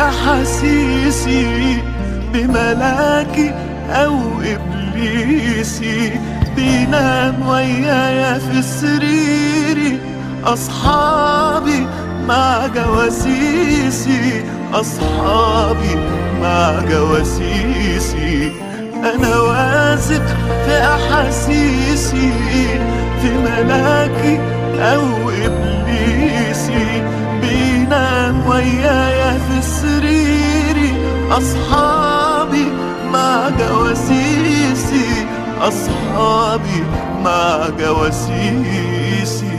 أحاسيسي بملاكي أو إبليسي، بينام ويايا في سريري أصحابي مع جواسيسي، أصحابي مع جواسيسي. أنا واثق في أحاسيسي، في ملاكي أو إبليسي، بينام ويايا في سريري أصحابي مع جواسيسي، أصحابي مع جواسيسي.